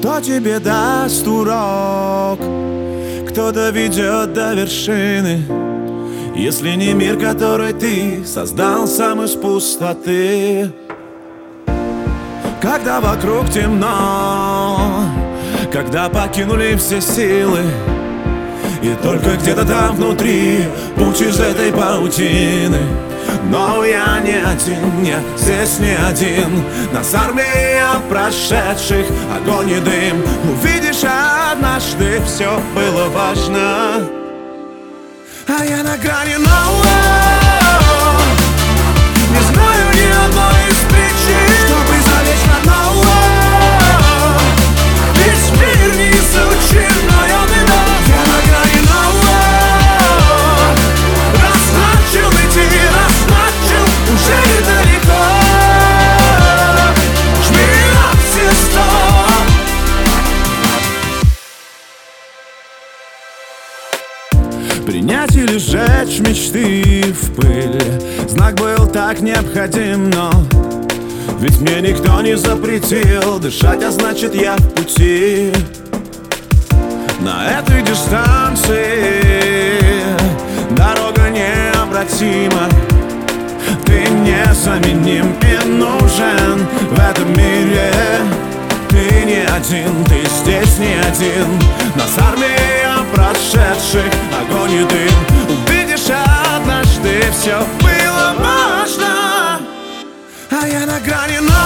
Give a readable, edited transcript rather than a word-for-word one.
Кто тебе даст урок, кто доведет до вершины, если не мир, который ты создал сам из пустоты? Когда вокруг темно, когда покинули все силы, и только где-то там внутри путь из этой паутины. Но я не один, я здесь не один. Нас армия прошедших, огонь и дым. Увидишь однажды, все было важно. А я на грани нового, не знаю ни одной из причин, чтобы залечь на нового. Весь мир не изучен, но я виноват. Я на грани нового. Раз начал идти, раз начал, уже недалеко. Жми на все сто. Принять или сжечь мечты в пыль, знак был так необходим, но ведь мне никто не запретил дышать, а значит я в пути. На этой дистанции дорога необратима. Ты незаменим и нужен в этом мире. Ты не один, ты здесь не один. Нас армия прошедших, огонь и дым. Увидишь однажды, все было важно. А я на грани